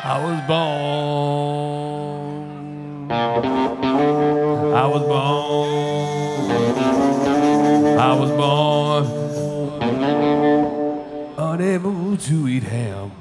I was born. I was born. I was born unable to eat ham.